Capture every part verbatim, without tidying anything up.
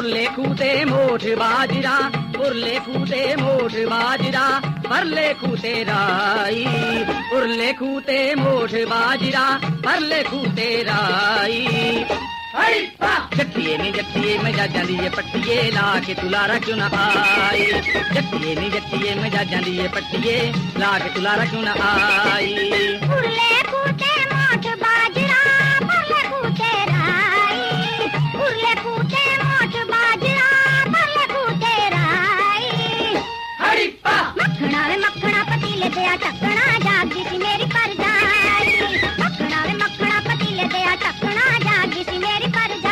ਉਰਲੇ ਖੂਤੇ ਮੋਠ ਬਾਜਰਾ ਉਰਲੇ ਖੂਤੇ ਮੋਠ ਬਾਜਰਾ ਪਰਲੇ ਖੂਤੇ ਰਾਈ ਉਰਲੇ ਖੂਤੇ ਮੋਠ ਬਾਜਰਾ ਪਰਲੇ ਖੂਤੇ ਰਾਈ जट्टिए नी जट्टिए मजा जांदी है पट्टिए ला के तुलारा क्यों ना आई जट्टिए नी जट्टिए मजा जांदी है पट्टिए ला के तुलारा क्यों ना आई उरले कूटे मोठ बाजरा परले कूटे राई उरले कूटे मोठ बाजरा परले कूटे राई हरी पा मखना वे मखना पतीले ते टकना जागदी सी मेरी परजाई मखना वे मखना पतीले ते टकना जागदी सी मेरी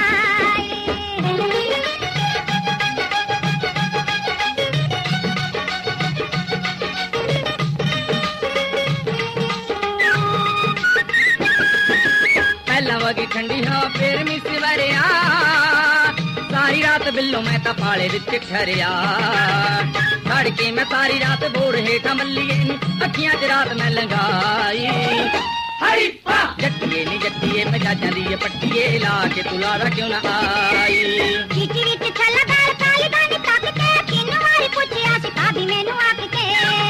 वगी ठंडी हाँ फिर मिस वरिया सारी रात बिल्लो मैं ता पाले विच ठहरिया सड़के मैं सारी रात बोर हेठा मल्लिए अखियां च रात मैं लंगाई हरी पा जट्टिए नी जट्टिए मजा जांदी है पट्टिए ला के तुलारा क्यों ना आई चीची विच छलदार काली दानी तक के तीन वारी पुछया सी भाभी मैनू आख के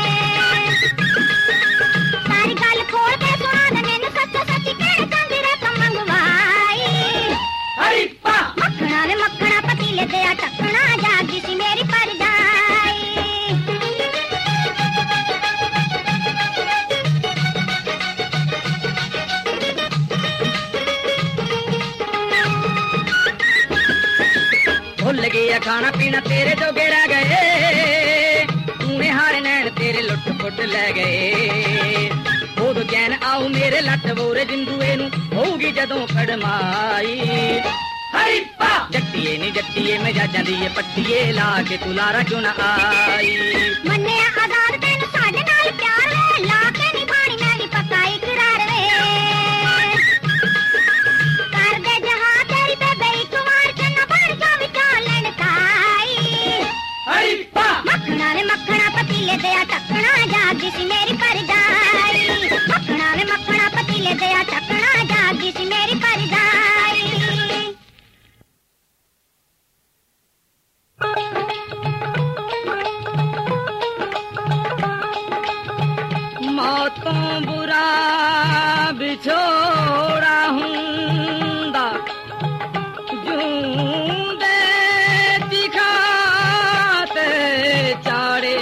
सारी गल खोल के सुना दे मैनू सच सच कहण चांदी रे मंगवाई हरी पा मखना वे मखना पतीले ते टकना जागी सी मेरी परजाई भुल गया खाना पीना तेरे जोगे रह गए तूने हारे नैन तेरे लुट फुट ले गए उदो चैन आऊ मेरे लट बोरे जिंदुए नू होगी जदों कड़माई हरी पा जट्टिए नी जट्टिए मजा जांदी है पट्टिए ला के तुलारा क्यों ना आई मन्ने आजाद तेनू साडे नाल प्यार वे ला के निभाणी मैं भी पक्का इकरार वे कर दे जहां तेरी बेबे एक बार चन्ना बन जा विचालन ताई हरी पा मखना वे मखना पतीले ते टकना जागी सी मेरी परजाई मखना वे मखना पतीले ते टकना जागी सी मेरी परजाई मौतों बुरा बिछोड़ा हुंदा जूंदे दिखाते चाड़े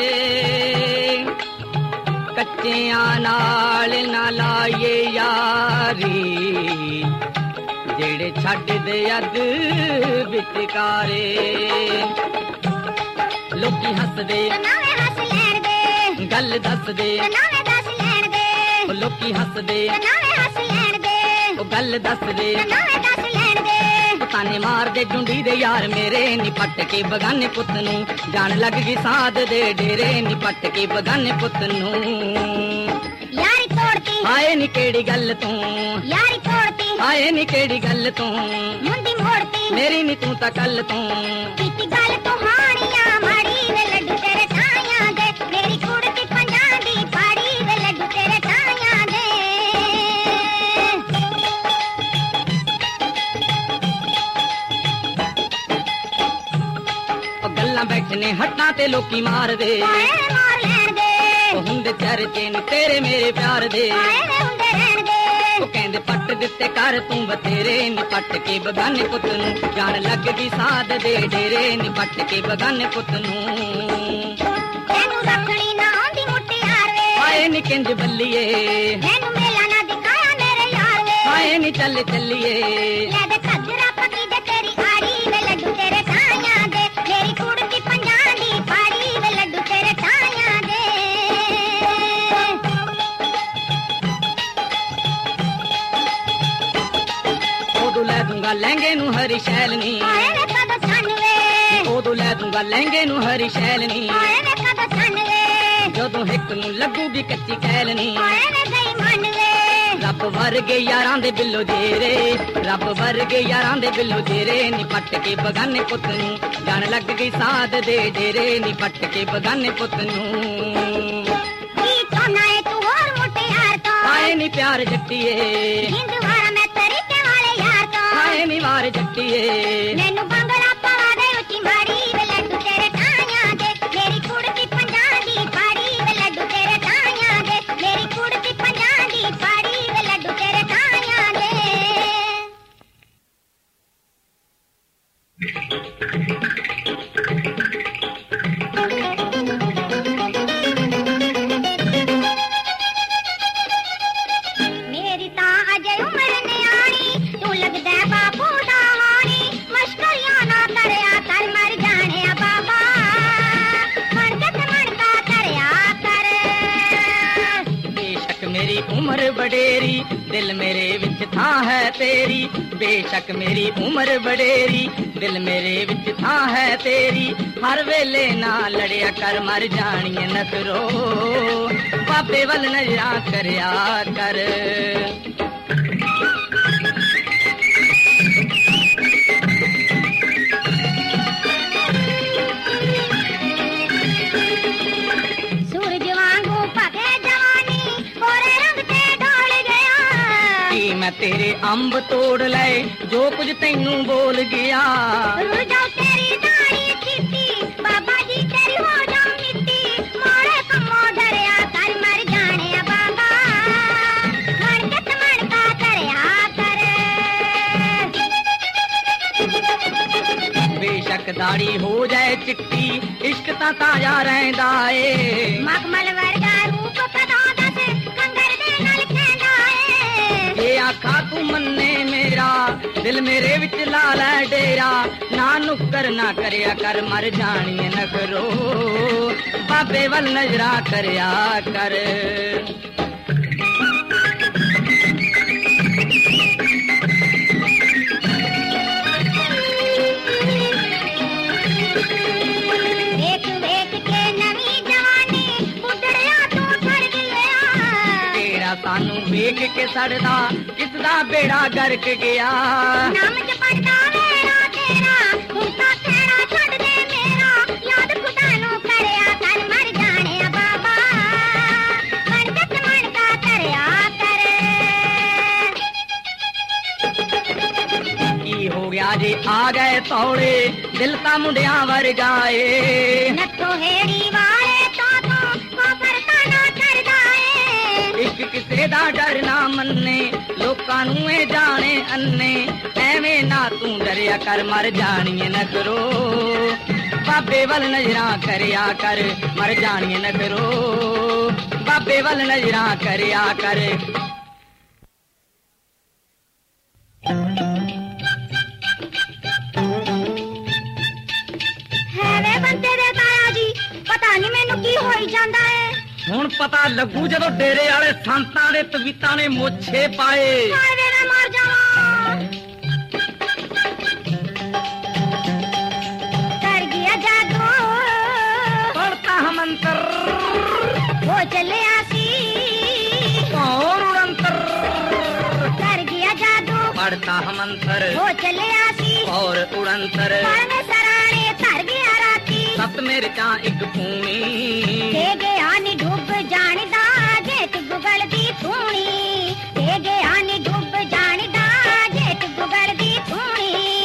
कच्चियां नाल ना लाए यारी जेड़े छड्ड दे अद विचकारे लोकी हसदे नावे हस लैण दे गल दस दे नावे दस लैण दे लोकी हसदे नावे हस लैण दे ओ गल दस दे नावे दस लैण दे ताने मार दे जुंडी दे यार मेरे निपट के बगाने पुत नू जान लग गई साध दे डेरे निपट के बगाने पुत नू यारी तोड़ती आए नी केड़ी गल तू यारी तोड़ती आए नी केड़ी गल तू मुंडी मोड़ती मेरी नी तू ता कल तू कीती गल तू हानिया माड़ी वे लड्डू तेरे छाया दे मेरी कुड़ती पंजां दी पाड़ी वे लड्डू तेरे छाया दे ओ गल्लां बैठने हट्टां ते लोकी मार दे मार लैण दे ओ हुंदे चर्चे नी तेरे मेरे प्यार दे आए वे हुंदे रहण दे ओ कहंदे पट दित्ते कर तू बतेरे निपट के बगाने पुत नू जान लग गई साध दे डेरे निपट के बगाने पुत नू तैनू रखणी ना आंदी मुटियार वे आए नी किंज बल्लिए मैनू मेला ना दिखाया मेरे यार वे आए नी चल चलिए ले दे खजरा पकी दे तेरी आड़ी वे लड्डू तेरे छाया दे मेरी कुड़ती पंजां दी पाड़ी वे लड्डू तेरे छाया दे ओदू लै दूंगा लहंगे नू हरी शैल नी आए वे कद छन वे ओदू लै दूंगा लहंगे नू हरी शैल नी आए वे कद छन वे जदों हिक नू लगूगी कच्ची कैल नी आए वे गई मन वे रब वर्गे यारां दे बिल्लो जेरे रब वर्गे यारां दे बिल्लो जेरे निपट के बगाने पुत नू जान लग गई साध दे डेरे निपट के बगाने पुत नू की तो नाए तू और मुटियार तो आए नी प्यार जट्टिए हिंदवारा मैं तरीके वाले यार तो आए नी वार जट्टिए मैनू बंगला पवा दे उची ਵਡੇਰੀ ਦਿਲ ਮੇਰੇ ਵਿੱਚ ਥਾਂ ਹੈ ਤੇਰੀ ਬੇਸ਼ੱਕ ਮੇਰੀ ਉਮਰ ਵਡੇਰੀ ਦਿਲ ਮੇਰੇ ਵਿੱਚ ਥਾਂ ਹੈ ਤੇਰੀ ਹਰ ਵੇਲੇ ਨਾ ਲੜਿਆ ਕਰ ਮਰ ਜਾਣੀਏ ਨਖਰੋ ਬਾਬੇ ਵੱਲ ਨਜ਼ਰਾਂ ਕਰਿਆ ਕਰ मैं तेरे अंब तोड़ लाए जो कुछ तैनू बोल गया जाओ तेरी दाढ़ी चिट्टी बाबा जी तेरी हो जाओ मिट्टी मोरे कमो धरिया कर मर जाने बाबा मन के मन का करया कर बेशक दाढ़ी हो जाए चिट्टी इश्क ता ताजा रहंदा ए मखमल वर्गा रूप कदा दस कंगर दे नाल खेंदा ए आखा तू मन्ने मेरा दिल मेरे विच ला लै डेरा ना नुक्कर ना करया कर मर जानिए नखरो बाबे वल नजरा करया कर देख देख के नवी जवानी उड़या तू छड़ गया तेरा सानू वेख के सड़दा किसदा बेड़ा गर्क गया नाम च पड़दा मेरा तेरा हुंदा तेरा छड़ दे मेरा याद खुदा नु करया कर मर जाने बाबा मन जत मन का करया कर की हो गया जे आ गए तौड़े दिल ता मुंडिया वर्गाए नथो हेड़ी वाले तो तो कोपर का ना छड़दा इश्क किसे दा डर ना मन्ने लोकां नू ए जाने अन्ने एवें ना तू डरिया कर मर जानिए नखरो बाबे वल नजरा करया कर मर जानिए नखरो बाबे वल नजरा करया कर है वे बंदे दे ताया जी पता नहीं मैनू की होई जांदा है ਹੁਣ ਪਤਾ ਲੱਗੂ ਜਦੋਂ ਡੇਰੇ ਵਾਲੇ ਸੰਤਾਂ ਦੇ ਤਵੀਤਾਂ ਨੇ ਮੋਛੇ ਪਾਏ ਹਾਏ ਵੇ ਮੈਂ ਮਰ ਜਾਵਾਂ ਕਰ ਗਿਆ ਜਾਦੂ ਪੜਤਾ ਹਮੰਤਰ ਹੋ ਚੱਲਿਆ ਸੀ ਔਰ ਉੜੰਤਰ ਕਰ ਗਿਆ ਜਾਦੂ ਪੜਤਾ ਹਮੰਤਰ ਹੋ ਚੱਲਿਆ ਸੀ ਔਰ ਉੜੰਤਰ ਪਰਨੇ ਸਰਾਣੇ ਧਰ ਗਿਆ ਰਾਤੀ ਸਤ ਮੇਰੇ ਚਾਂ ਇੱਕ ਪੂਣੀ ਤੇ ਗਿਆ ਨੀ ਡੁੱਬ ਜਾਣਦਾ ਜੇਤ ਗੁਗਲ ਦੀ ਧੂਣੀ ਤੇ ਗਿਆ ਨੀ ਡੁੱਬ ਜਾਣਦਾ ਜੇਤ ਗੁਗਲ ਦੀ ਧੂਣੀ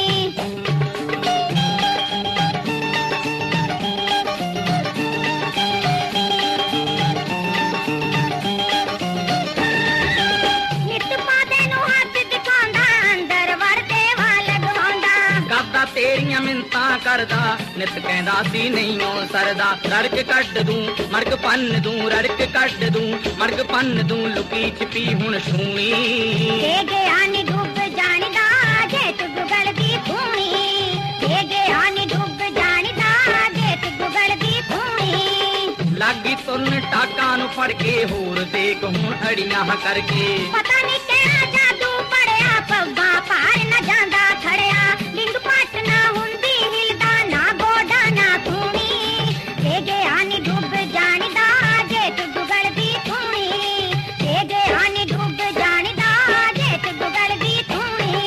ਨਿਤ ਪਾਦੇ ਨੂੰ ਹੱਥ ਦਿਖਾਉਂਦਾ ਅੰਦਰ ਵੜਦੇ ਵਾਲ ਲਗਵਾਉਂਦਾ ਕਰਦਾ ਤੇਰੀਆਂ ਮਿੰਤਾਂ ਕਰਦਾ ਨਿਤ ਕਹਿੰਦਾ ਸੀ ਨਹੀਂ ਉਹ ਸਰਦਾ ਰੜਕ ਕੱਢ ਦੂੰ ਮੜਕ ਪੰਨ ਦੂੰ ਰੜਕ ਕੱਢ ਦੂੰ ਮੜਕ ਪੰਨ ਦੂੰ ਲੁਕੀ ਛਿਪੀ ਹੁਣ ਛੂਣੀ ਤੇ ਗਿਆ ਨੀ ਡੁੱਬ ਜਾਣਦਾ ਜੇਤ ਗੁਗਲ ਦੀ ਧੂਣੀ ਤੇ ਗਿਆ ਨੀ ਡੁੱਬ ਜਾਣਦਾ ਜੇਤ ਗੁਗਲ ਦੀ ਧੂਣੀ ਲਾਗੀ ਤੁਰਨ ਟਾਕਾਂ ਨੂੰ ਫੜ ਕੇ ਹੋਰ ਦੇਖ ਹੁਣ ਅੜੀਆਂ ਕਰਕੇ ਪਤਾ ਨਹੀਂ ਕਿਹੜਾ ਜਾਦੂ ਪੜਿਆ ਪੱਬਾਂ ਪਾਰ ਨਾ ਜਾਂਦਾ ਖੜਿਆ ਲਿੰਗ ਪੱਟ ਨਾ ਹੁੰਦੀ ਹਿਲਦਾ ਨਾ ਗੋਡਾ ਨਾ ਧੂਣੀ ਤੇ ਗਿਆ ਨੀ ਡੁੱਬ ਜਾਣਦਾ ਜੇਤ ਗੁਗਲ ਦੀ ਧੂਣੀ ਤੇ ਗਿਆ ਨੀ ਡੁੱਬ ਜਾਣਦਾ ਜੇਤ ਗੁਗਲ ਦੀ ਧੂਣੀ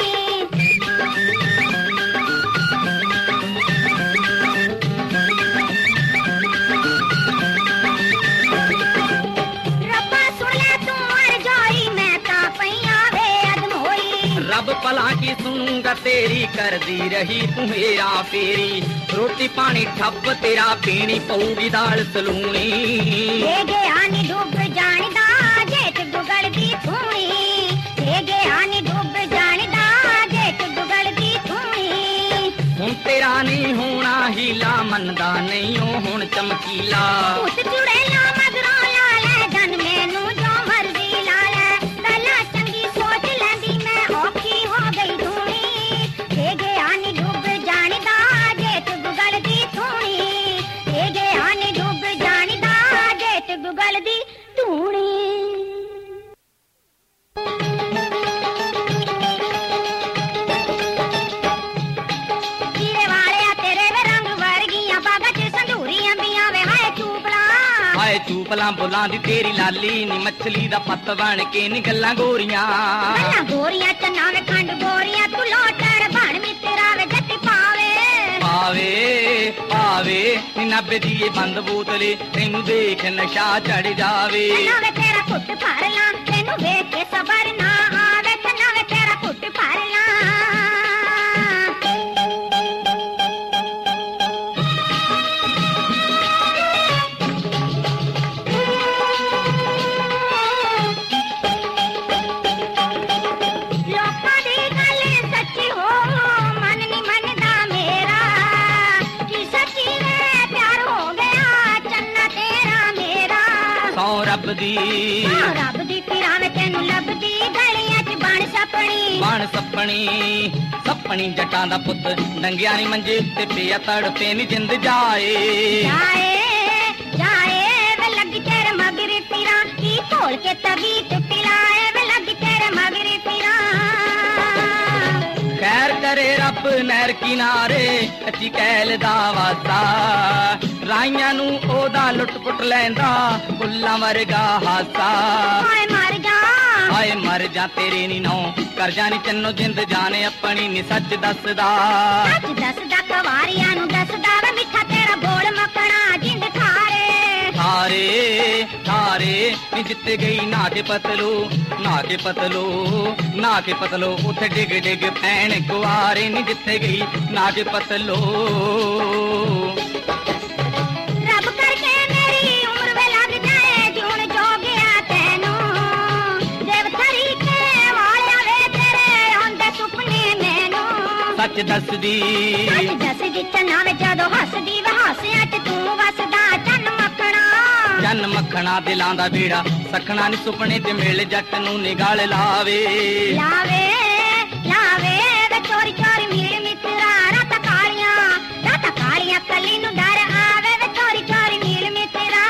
ਰੱਬਾ ਸੁਣ ਲੈ ਤੂੰ ਮਰ ਜਾਈ ਮੈਂ ਤਾਂ ਪਈਆਂ ਵੇ ਅਦਮ ਹੋਈ ਰੱਬ ਭਲਾ ਕੀ ਸੁਣੂਗਾ ਤੇਰੀ ਕਰਦੀ ਰਹੀ ਤੂੰ ਹੀਰਾ ਫੇਰੀ ਰੋਟੀ ਪਾਣੀ ਠੱਪ ਤੇਰਾ ਪੀਣੀ ਪਊਗੀ ਦਾਲ ਸਲੂਣੀ ਤੇ ਗਿਆ ਨੀ ਡੁੱਬ ਜਾਣਦਾ ਜੇਤ ਗੁਗਲ ਦੀ ਧੂਣੀ ਤੇ ਗਿਆ ਨੀ ਡੁੱਬ ਜਾਣਦਾ ਜੇਤ ਗੁਗਲ ਦੀ ਧੂਣੀ ਹੁਣ ਤੇਰਾ ਨਹੀਂ ਹੋਣਾ ਹੀਲਾ ਮੰਨਦਾ ਨਹੀਂ ਉਹ ਹੁਣ ਚਮਕੀਲਾ ਉਸ ਚੁੜੇਲਾ ਮਗਰੋਂ ਲਾ ਲੈ ਜਨ ਮੈਨੂੰ ਜੋ ਮਰਜ਼ੀ ਲਾ ਲੈ ਪਹਿਲਾਂ ਚੰਗੀ ਸੋਚ ਲੈਂਦੀ ਮੈਂ ਔਖੀ ਹੋ ਗਈ ਧੂਣੀ ਤੇ ਗਿਆ ਨੀ ਡੁੱਬ ਜਾਣਦਾ ਜੇਤ ਗੁਗਲ ਦੀ ਧੂਣੀ ਤੇ ਗਿਆ ਨੀ ਡੁੱਬ ਜਾਣਦਾ ਜੇਤ ਗੁਗਲ ਦੀ ਧੂਣੀ ਚੂਪਲਾਂ ਬੁਲਾਂ ਦੀ ਤੇਰੀ ਲਾਲੀ ਨੀ ਮੱਛਲੀ ਦਾ ਪੱਤ ਬਣ ਕੇ ਨੀ ਗੱਲਾਂ ਗੋਰੀਆਂ ਗੱਲਾਂ ਗੋਰੀਆਂ ਚੰਨਾ ਵੇ ਖੰਡ ਗੋਰੀਆਂ ਤੂੰ ਲੋਟੜ ਬਣ ਮਿੱਤਰਾ ਵੇ ਜੱਟੀ ਪਾਵੇ ਪਾਵੇ ਪਾਵੇ ਨੀ ਨੱਬੇ ਦੀ ਇਹ ਬੰਦ ਬੋਤਲੇ ਤੈਨੂੰ ਦੇਖ ਨਸ਼ਾ ਚੜ ਜਾਵੇ ਚੰਨਾ ਵੇ ਤੇਰਾ ਘੁੱਟ ਭਰ ਲਾਂ ਤੈਨੂੰ ਵੇਖ ਕੇ ਸਬਰ ਨਾ ਆਵੇ ਚੰਨਾ ਵੇ ਤੇਰਾ ਘੁੱਟ ਭਰ ਲਾਂ ਰੱਬ ਦੀ ਰੱਬ ਦੀ ਫਿਰਾਂ ਵਿੱਚ ਤੈਨੂੰ ਲੱਭਦੀ ਗਲੀਆਂ 'ਚ ਬਣ ਸੱਪਣੀ ਬਣ ਸੱਪਣੀ ਸੱਪਣੀ ਜੱਟਾਂ ਦਾ ਪੁੱਤ ਡੰਗਿਆ ਨੀ ਮੰਜੇ ਉੱਤੇ ਪਿਆ ਤੜਪੇ ਨੀ ਜਿੰਦ ਜਾਏ ਜਾਏ ਜਾਏ ਵੇ ਲੱਗੀ ਤੇਰੇ ਮਗਰ ਫਿਰਾਂ ਕੀ ਘੋਲ ਕੇ ਤਵੀ ਤੇ ਪਿਲਾਏ ਵੇ ਲੱਗੀ ਤੇਰੇ ਮਗਰ ਫਿਰਾਂ ਖੈਰ ਕਰੇ ਰੱਬ ਨਹਿਰ ਕਿਨਾਰੇ ਕੱਚੀ ਕੈਲ ਦਾ ਵਾਸਾ ਰਾਈਆਂ ਨੂੰ ਉਹਦਾ ਲੁੱਟ ਪੁੱਟ ਲੈਂਦਾ ਫੁੱਲਾਂ ਵਰਗਾ ਹਾਸਾ ਹਾਏ ਮਰ ਜਾ ਹਾਏ ਮਰ ਜਾ ਤੇਰੇ ਨੀ ਨੌ ਕਰ ਜਾਣੀ ਚੰਨੋ ਜਿੰਦ ਜਾਣੇ ਆਪਣੀ ਨੀ ਸੱਚ ਦੱਸਦਾ ਸੱਚ ਦੱਸਦਾ ਕਵਾਰੀਆਂ ਨੂੰ ਦੱਸਦਾ ਵੇ ਮਿੱਠਾ ਤੇਰਾ ਬੋਲ ਮੱਖਣਾ ਜਿੰਦ ਖਾਰੇ ਖਾਰੇ ਖਾਰੇ ਨੀ ਜਿੱਤੇ ਗਈ ਨਾ ਕੇ ਪਤਲੂ ਨਾ ਕੇ ਪਤਲੂ ਨਾ ਕੇ ਪਤਲੋ ਉੱਥੇ ਡਿੱਗ ਡਿੱਗ ਪੈਣ ਕੁਆਰੇ ਨੀ ਜਿੱਥੇ ਗਈ ਨਾ ਕੇ ਪਤਲੋ ਰੱਬ ਕਰਕੇ ਮੇਰੀ ਉਮਰ ਵੇ ਲੱਗ ਜਾਏ ਜੂਣ ਜੋਗਿਆ ਤੈਨੂੰ ਦੇਵ ਤਰੀਕੇ ਵਾਲਿਆ ਵੇ ਤੇਰੇ ਆਉਂਦੇ ਸੁਪਨੇ ਮੈਨੂੰ ਸੱਚ ਦੱਸਦੀ ਸੱਚ ਦੱਸਦੀ ਚੰਨਾ ਵੇ ਜਦੋਂ ਹੱਸਦੀ ਵੇ ਹਾਸਿਆਂ 'ਚ ਤੂੰ ਵਸਦਾ ਚੰਨ ਮੱਖਣਾ ਚੰਨ ਮੱਖਣਾ ਦਿਲਾਂ ਦਾ ਬੀੜਾ ਸਖਣਾ ਨੀ ਸੁਪਨੇ 'ਚ ਮਿਲ ਜੱਟ ਨੂੰ ਨਿਗਾਲ ਲਾਵੇ ਲਾਵੇ ਲਾਵੇ ਵੇ ਚੋਰੀ ਚੋਰੀ ਮਿਲ ਮਿੱਤਰਾ ਰਾਤ ਕਾਲੀਆਂ ਰਾਤ ਕਾਲੀਆਂ ਕੱਲੀ ਨੂੰ ਡਰ ਆਵੇ ਵੇ ਚੋਰੀ ਚੋਰੀ ਮਿਲ ਮਿੱਤਰਾ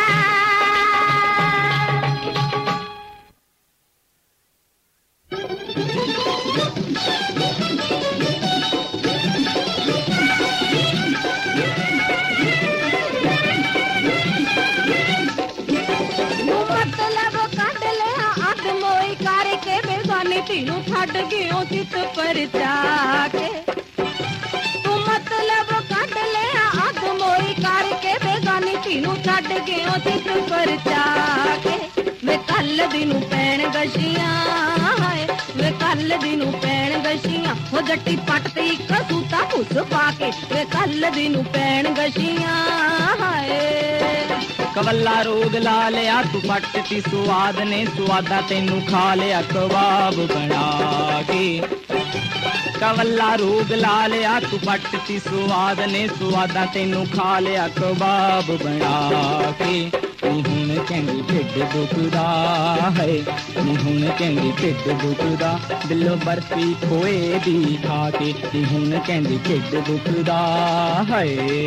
ਤੈਨੂੰ ਛੱਡ ਗਿਓ ਚਿੱਤ ਪਰਚਾ ਕੇ ਤੂੰ ਮਤਲਬ ਕੱਢ ਲਿਆ ਅੱਧ ਮੋਈ ਕਰਕੇ ਬੇਗਾਨੀ ਤੈਨੂੰ ਛੱਡ ਗਿਓ ਚਿੱਤ ਪਰਚਾ ਕੇ ਵੇ ਕੱਲ ਦੀ ਨੂੰ ਪੈਣ ਗਸ਼ੀਆਂ ਹਾਏ ਵੇ ਕੱਲ ਦੀ ਨੂੰ ਪੈਣ ਗਸ਼ੀਆਂ ਹੋ ਜੱਟੀ ਪੱਟ ਤੇ ਇੱਕ ਸੂਤਾ ਭੁੱਸ ਪਾ ਕੇ ਵੇ ਕੱਲ ਦੀ ਨੂੰ ਪੈਣ ਗਸ਼ੀਆਂ ਹਾਏ ਕਵੱਲਾ ਰੋਗ ਲਾ ਲਿਆ ਤੂੰ ਪੱਟ ਤੀ ਸੁਆਦ ਨੇ ਸੁਆਦਾ ਤੈਨੂੰ ਖਾ ਲਿਆ ਕਬਾਬ ਬਣਾ ਕੇ ਕਵੱਲਾ ਰੋਗ ਲਾ ਲਿਆ ਤੂੰ ਪੱਟ ਤੀ ਸੁਆਦ ਨੇ ਸੁਆਦਾ ਤੈਨੂੰ ਖਾ ਲਿਆ ਕਬਾਬ ਬਣਾ ਕੇ ਨੀ ਹੁਣ ਕਹਿੰਦੀ ਢਿੱਡ ਦੁਖਦਾ ਹੈ ਨੀ ਹੁਣ ਕਹਿੰਦੀ ਢਿੱਡ ਦੁਖਦਾ ਦਿਲੋਂ ਬਰਫੀ ਖੋਏ ਦੀ ਖਾ ਕੇ ਨੀ ਹੁਣ ਕਹਿੰਦੀ ਢਿੱਡ ਦੁਖਦਾ ਹੈ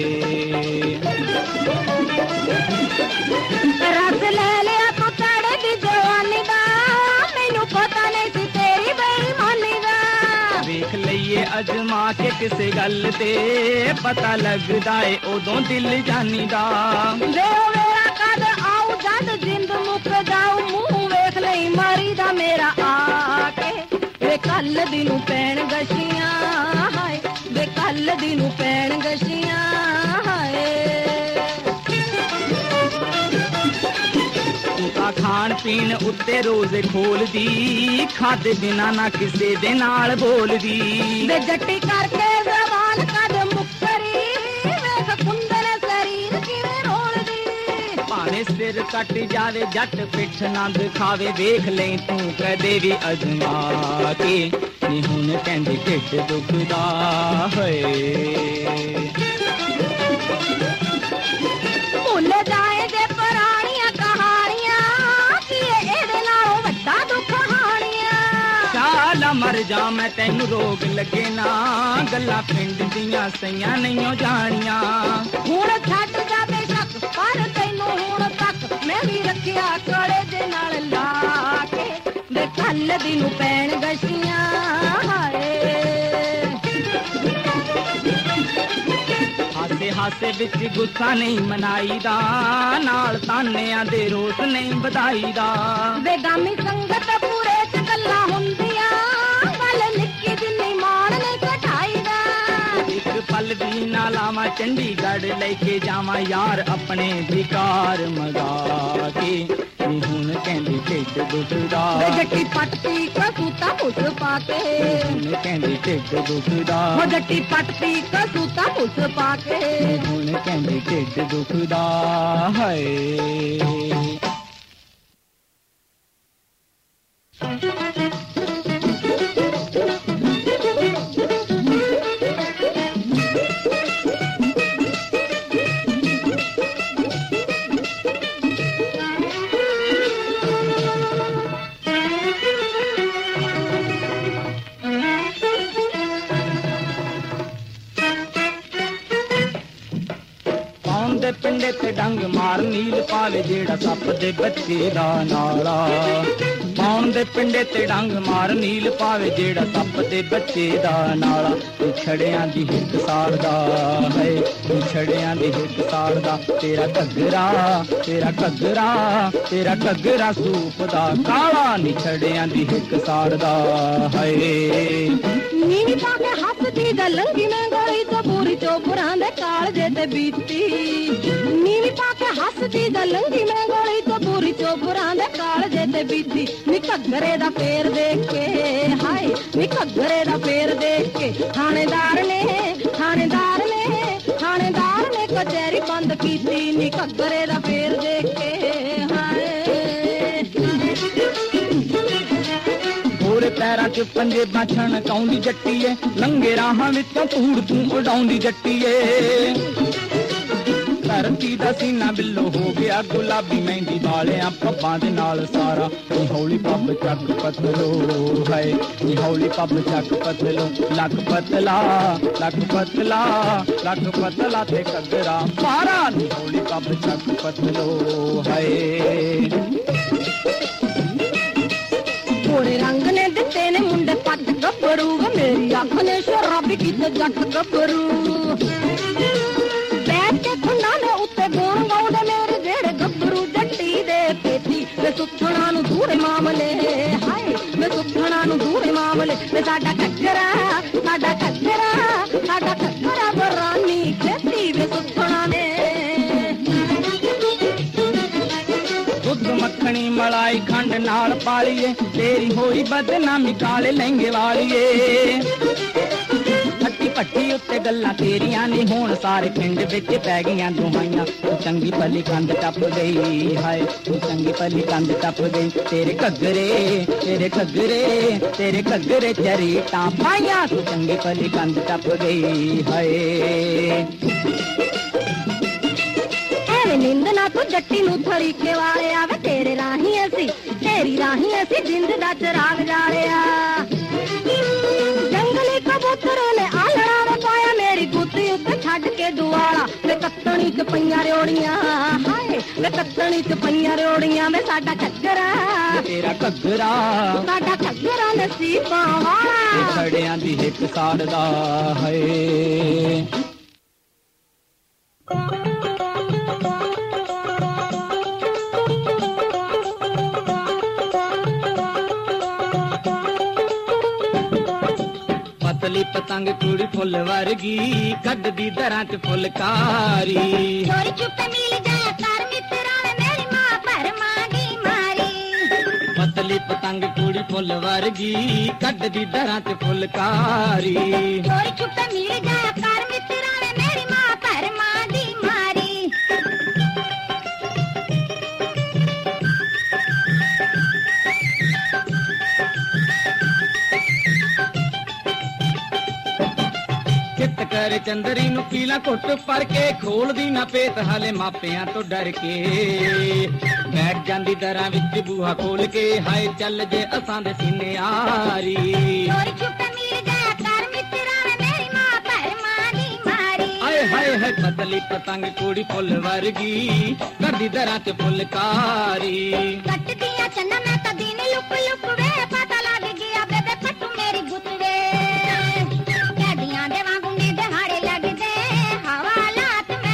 ਰਸ ਲੈ ਲਿਆ ਤੂੰ ਤੜੇ ਦੀ ਜਵਾਨੀ ਦਾ ਮੈਨੂੰ ਪਤਾ ਨਹੀਂ ਸੀ ਤੇਰੀ ਬੇਈਮਾਨੀ ਦਾ ਵੇਖ ਲਈਏ ਅਜਮਾ ਕੇ ਕਿਸੇ ਗੱਲ ਤੇ ਪਤਾ ਲੱਗਦਾ ਏ ਉਦੋਂ ਦਿਲ ਜਾਨੀ ਦਾ ਵੇ ਮੇਰਾ ਕਦ ਆਉ ਜਦ ਜਿੰਦ ਮੁੱਕ ਜਾਉ ਮੂੰਹ ਵੇਖ ਲਈ ਮਾਰੀ ਦਾ ਮੇਰਾ ਆ ਕੇ ਵੇ ਕੱਲ ਦੀ ਨੂੰ ਪੈਣ ਗਸ਼ੀਆਂ ਹਾਏ ਵੇ ਕੱਲ ਦੀ ਨੂੰ ਪੈਣ ਗਸ਼ੀਆਂ ਹਾਏ ਤਾਂ ਖਾਣ ਪੀਣ ਉੱਤੇ ਰੋਜ਼ ਖੋਲਦੀ ਖਾਦੇ ਬਿਨਾ ਨਾ ਕਿਸੇ ਦੇ ਨਾਲ ਬੋਲਦੀ ਵੇ ਜੱਟੀ ਕਰਕੇ ਜ਼ਬਾਨ ਕਦ ਮੁੱਕਰੀ ਵੇਖ ਕੁੰਦਨ ਸਰੀਰ ਕਿਵੇਂ ਰੋਲਦੀ ਭਾਵੇਂ ਸਿਰ ਕੱਟ ਜਾਵੇ ਜੱਟ ਪਿੱਠ ਨਾ ਦਿਖਾਵੇ ਵੇਖ ਲੈ ਤੂੰ ਕਦੇ ਵੀ ਅਜ਼ਮਾ ਕੇ ਨੀ ਹੁਣ ਕਹਿੰਦੀ ਢਿੱਡ ਦੁਖਦਾ ਹੋਏ ਭੁੱਲ ਜਾਏ ਜੇ ਪੁਰਾਣੀਆਂ ਕਹਾਣੀਆਂ ਕੀ ਇਹਦੇ ਨਾਲੋਂ ਵੱਡਾ ਦੁੱਖ ਹਾਣੀਆਂ ਚਾਲਾ ਮਰ ਜਾ ਮੈਂ ਤੈਨੂੰ ਰੋਗ ਲੱਗੇ ਨਾ ਗੱਲਾਂ ਪਿੰਡ ਦੀਆਂ ਸਈਆਂ ਨਹੀਂਓ ਜਾਣੀਆਂ ਹੁਣ ਛੱਡ ਜਾਵੇ ਸ਼ੱਕ ਪਰ ਤੈਨੂੰ ਹੁਣ ਤੱਕ ਮੈਂ ਵੀ ਰੱਖਿਆ ਕੜੇ ਦੇ ਨਾਲ ਲਾ ਕੇ ਵੇ ਕੱਲ ਦੀ ਨੂੰ ਪੈਣ ਗਸ਼ੀਆਂ ਹਾਏ ਹਾਸੇ ਵਿੱਚ ਗੁੱਸਾ ਨਹੀਂ ਮਨਾਈਦਾ, ਨਾਲ ਤਾਨਿਆਂ ਦੇ ਰੋਸ ਨਹੀਂ ਵਧਾਈਦਾ। ਬੇਗਾਮੀ ਸੰਗਤ ਪੂਰੇ ਚ ਗੱਲਾਂ ਹੁੰਦੀਆਂ, ਵੱਲ ਨਿੱਕੀ ਜਿੰਨੀ ਮਾਣ ਨਹੀਂ ਘਟਾਈਦਾ। ਇੱਕ ਪਲ ਵੀ ਨਾ ਲਾਵਾਂ ਚੰਡੀਗੜ੍ਹ ਲੈ ਕੇ ਜਾਵਾਂ ਯਾਰ ਆਪਣੇ ਵਿਕਾਰ ਮਗਾ ਕੇ, ਨੀ ਹੁਣ ਕਹਿੰਦੀ ਢਿੱਡ ਦੁਖਦਾ। ਵੇ ਜੱਟੀ ਪੱਟੀ ਕਸੂਤਾ ਪੁੱਛ ਪਾ ਕੇ, ਹੁਣ ਕਹਿੰਦੀ ਢਿੱਡ ਦੁਖਦਾ। ਹੋ ਜੱਟੀ ਪੱਟੀ ਕਸੂਤਾ ਪੁੱਛ ਪਾ ਕੇ, ਹੁਣ ਕਹਿੰਦੀ ਢਿੱਡ ਦੁਖਦਾ ਹਾਏ। ਪਿੰਡੇ ਤੇ ਡੰਗ ਮਾਰ ਨੀਲ ਪਾਵੇ ਜਿਹੜਾ ਸੱਪ ਦੇ ਬੱਚੇ ਦਾ ਨਾਲਾ। ਪਾਉਣ ਦੇ ਪਿੰਡੇ ਤੇ ਡੰਗ ਮਾਰ ਨੀਲ ਪਾਵੇ ਜਿਹੜਾ ਸੱਪ ਦੇ ਬੱਚੇ ਦਾ ਨਾਲਾ। ਛੜਿਆਂ ਦੀ ਹਿੱਕ ਸਾੜਦਾ ਹੈ, ਛੜਿਆਂ ਦੀ ਹਿੱਕ ਸਾੜਦਾ। ਤੇਰਾ ਘੱਗਰਾ ਤੇਰਾ ਘੱਗਰਾ ਤੇਰਾ ਘੱਗਰਾ ਸੂਪ ਦਾ ਕਾਲਾ, ਨੀ ਛੜਿਆਂ ਦੀ ਹਿੱਕ ਸਾੜਦਾ ਹੈ। ਨੀਵੀ ਪਾ ਕੇ ਹੱਸਦੀ ਦਲੰਗੀ ਮੈਂ ਗਲੀ ਤੋਂ ਬੂਰੀ ਚੋਪਰਾਂ ਦੇ ਕਾਲਜੇ ਤੇ ਬੀਤੀ। ਨੀਵੀ ਪਾ ਕੇ ਹੱਸਦੀ ਦਲੰਗੀ ਮੈਂ ਗਲੀ ਤੋਂ ਬੂਰੀ ਚੋਪਰਾਂ ਦੇ ਕਾਲਜੇ ਤੇ ਬੀਤੀ। ਨੀ ਘੱਗਰੇ ਦਾ ਫੇਰ ਦੇਖ ਕੇ ਹਾਏ, ਨੀ ਘੱਗਰੇ ਦਾ ਫੇਰ ਦੇਖ ਕੇ ਥਾਣੇਦਾਰ ਨੇ ਥਾਣੇਦਾਰ ਨੇ ਥਾਣੇਦਾਰ ਨੇ ਕਚਹਿਰੀ ਬੰਦ ਕੀਤੀ। ਨੀ ਘੱਗਰੇ ਦਾ ਫੇਰ ਦੇਖ ਕੇ ਹਾਏ। ਪੈਰਾਂ ਚ ਪੰਜੇ ਬਾਛਣ ਕਾਉਂਦੀ ਜੱਟੀਏ, ਲੰਗੇ ਰਾਹਾਂ ਵਿੱਚੋਂ ਧੂੜ ਤੂੰ ਉਡਾਉਂਦੀ ਜੱਟੀਏ। ਧਰਤੀ ਦਾ ਸੀਨਾ ਬਿੱਲੋ ਹੋ ਗਿਆ ਗੁਲਾਬੀ, ਮਹਿੰਦੀ ਵਾਲਿਆਂ ਪੱਬਾਂ ਦੇ ਨਾਲ ਸਾਰਾ। ਨੀ ਹੌਲੀ ਪੱਬ ਚੱਕ ਪਤਲੋ ਹਾਏ, ਨੀ ਹੌਲੀ ਪੱਬ ਚੱਕ ਪਤਲੋ। ਲੱਕ ਪਤਲਾ ਲੱਕ ਪਤਲਾ ਲੱਕ ਪਤਲਾ ਤੇ ਘੱਗਰਾ ਪਾਰਾ। ਨੀ ਹੌਲੀ ਪੱਬ ਚੱਕ ਪਤਲੋ ਹਾਏ। ਗੋਰੇ ਰੰਗ ਨੇ ਦਿੱਤੇ ਨੇ ਮੁੰਡੇ ਪੱਟ ਗੱਭਰੂ, ਮੇਰੀ ਅੱਖ ਨੇ ਸ਼ਰਾਬੀ ਕੀਤੇ ਜੱਟ ਗੱਭਰੂ। ਬੈਠ ਕੇ ਖੁੰਡਾ ਨੇ ਉੱਤੇ ਗੋਣ ਗਾਉਂਦੇ ਮੇਰੇ ਜਿਹੜੇ ਗੱਭਰੂ ਜੱਟੀ ਦੇ ਪੇਤੀ। ਵੇ ਸੁੱਖਣਾ ਨੂੰ ਦੂਰੇ ਮਾਮਲੇ ਹਾਏ, ਵੇ ਸੁੱਖਣਾ ਨੂੰ ਦੂਰੇ ਮਾਮਲੇ। ਵੇ ਸਾਡਾ ਘੱਗਰਾ ਸਾਡਾ ਘੱਗਰਾ ਸਾਡਾ ਘੱਗਰਾ ਬਰਾਨੀ ਖੇਤੀ। ਵੇ ਸੁੱਖਣਾ ਨੇ ਦੁੱਧ ਮੱਖਣੀ ਮਲਾਈ ਖੰਡ ਨਾਲ ਪਾਲੀਏ, ਤੇਰੀ ਹੋਈ ਬਦਨਾਮੀ ਕਾਲੇ ਲਹਿੰਗੇ ਵਾਲੀਏ। ਹੱਟੀ ਭੱਟੀ ਉੱਤੇ ਗੱਲਾਂ ਤੇਰੀਆਂ ਨੇ ਹੁਣ ਸਾਰੇ ਪਿੰਡ ਵਿੱਚ ਪੈ ਗਈਆਂ ਦੁਹਾਈਆਂ। ਤੂੰ ਚੰਗੀ ਭਲੀ ਕੰਧ ਟੱਪ ਗਈ ਹਾਏ, ਤੂੰ ਚੰਗੀ ਭਲੀ ਕੰਧ ਟੱਪ ਗਈ। ਤੇਰੇ ਘੱਗਰੇ ਤੇਰੇ ਘੱਗਰੇ ਤੇਰੇ ਘੱਗਰੇ ਚਰੀਟਾਂ ਪਾਈਆਂ। ਤੂੰ ਚੰਗੀ ਭਲੀ ਕੰਧ ਟੱਪ ਗਈ ਹਾਏ। ਨਿੰਦ ਨਾ ਤੂੰ ਜੱਟੀ ਨੂੰ ਥਰੀਕੇ ਵਾਲਿਆ, ਵੇ ਤੇਰੇ ਰਾਹੀਂ ਅਸੀਂ ਤੇਰੀ ਰਾਹੀਂ ਅਸੀਂ ਜਿੰਦ ਦਾ ਚਰਾਗ ਜਾਲਿਆ। ਜੰਗਲੀ ਕਬੂਤਰ ਨੇ ਆਲੜਾ ਵੇ ਪਾਇਆ ਮੇਰੀ ਗੁੱਤੀ ਉੱਤੇ ਛੱਡ ਕੇ ਦੁਆਲਾ। ਵੇ ਕੱਤਣੀ ਚ ਪਈਆਂ ਰਿਓੜੀਆਂ ਹਾਏ, ਵੇ ਕੱਤਣੀ ਚ ਪਈਆਂ ਰਿਓੜੀਆਂ। ਵੇ ਸਾਡਾ ਘੱਗਰਾ ਤੇਰਾ ਘੱਗਰਾ ਸਾਡਾ ਘੱਗਰਾ ਨਸੀਬਾਂ ਵਾਲਾ। ਛੜਿਆਂ ਦੀ ਹਿੱਕ ਸਾੜਦਾ ਹਾਏ। ਪਤਲੀ ਪਤੰਗ ਕੁੜੀ ਫੁੱਲ ਵਰਗੀ, ਕੱਢਦੀ ਦਰਾਂ ਚ ਫੁਲਕਾਰੀ। ਚੋਰੀ ਚੁੱਪੇ ਮਿਲ ਜਾਇਆ ਕਰ ਮਿੱਤਰਾਂ ਵੇ ਮੇਰੀ ਮਾਂ ਭਰਮਾਂ ਦੀ ਮਾਰੀ। ਪਤਲੀ ਪਤੰਗ ਕੁੜੀ ਫੁੱਲ ਵਰਗੀ, ਕੱਢਦੀ ਦਰਾਂ ਚ ਫੁਲਕਾਰੀ। ਚੋਰੀ ਚੁੱਪੇ ਮਿਲ ਜਾਇਆ ਕਰ ਮਿੱਤਰਾਂ ਵੇ ਮੇਰੀ ਮਾਂ ਭਰਮਾਂ ਦੀ ਮਾਰੀ। ਚਿੱਤ ਕਰ ਚੰਦਰੀ ਨੂੰ ਪੀਲਾ ਘੁੱਟ ਪਰ ਕੇ, ਖੋਲਦੀ ਨਾ ਪੇਤ ਹਾਲੇ ਮਾਪਿਆਂ ਤੋਂ ਡਰ ਕੇ। ਬੈਠ ਜਾਂਦੀ ਦਰਾਂ ਵਿੱਚ ਬੂਹਾ ਖੋਲ ਕੇ, ਹਾਏ ਚੱਲ ਜੇ ਅਸਾਂ ਦੇ ਸੀਨੇ ਆਰੀ। ਚੋਰੀ ਚੁੱਪੇ ਮਿਲ ਜਾਇਆ ਕਰ ਮਿੱਤਰਾਂ ਵੇ ਮੇਰੀ ਮਾਂ ਭਰਮਾਂ ਦੀ ਮਾਰੀ। ਆਏ ਹਾਏ ਹੈ ਪਤਲੀ ਪਤੰਗ ਕੁੜੀ ਫੁੱਲ ਵਰਗੀ, ਕਰਦੀ ਦਰਾਂ ਚ ਫੁਲਕਾਰੀ। ਕੱਟਦੀਆਂ ਚੰਨਾ ਮੈਂ ਤਾਂ ਦਿਨ ਲੁਕ ਲੁਕ ਵੇ, ਪਤਾ ਲੱਗ ਗਿਆ ਬੇਬੇ ਪੱਟੂ ਮੇਰੀ ਗੁੱਤ ਵੇ। ਕੈਦੀਆਂ ਦੇ ਵਾਂਗੂ ਨੀ ਦਿਹਾੜੇ ਲੱਗਦੇ, ਹਵਾਲਾਤ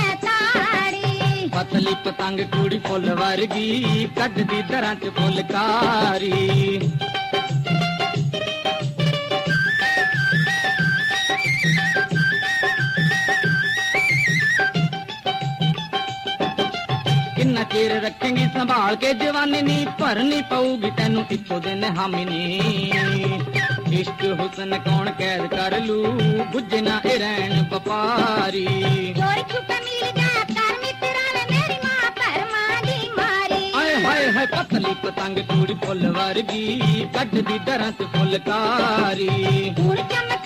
ਪਤੰਗ ਕੁੜੀ ਫੁੱਲ ਵਰਗੀ ਕੱਢਦੀ ਦਰਾਂ 'ਚ ਫੁਲਕਾਰੀ ਕਿੰਨਾ ਚਿਰ ਰੱਖੇਂਗੀ ਸੰਭਾਲ ਕੇ ਜਵਾਨੀ ਨੀ ਭਰਨੀ ਪਊਗੀ ਤੈਨੂੰ ਇੱਕੋ ਦਿਨ ਹਾਮੀ ਨੀ ਇਸ਼ਕ ਹੁਸਨ ਕੌਣ ਕੈਦ ਕਰ ਲੂ ਬੁੱਝੇ ਨਾ ਇਹ ਰਹਿਣ ਵਪਾਰੀ ਚੋਰੀ ਛੁਪੇ ਮਿਲ ਜਾ ਕਰ ਮਿੱਤਰਾਂ ਵੇ ਮੇਰੀ ਮਾਂ ਪਰਮਾਂ ਦੀ ਮਾਰੀ ਆਏ ਹਾਏ ਹਾਏ ਪਤਲੀ ਪਤੰਗ ਕੁੜੀ ਫੁੱਲ ਵਰਗੀ ਕੱਢਦੀ ਦਰਾਂ 'ਚ ਫੁਲਕਾਰੀ ਹੁਣ ਚਮਕ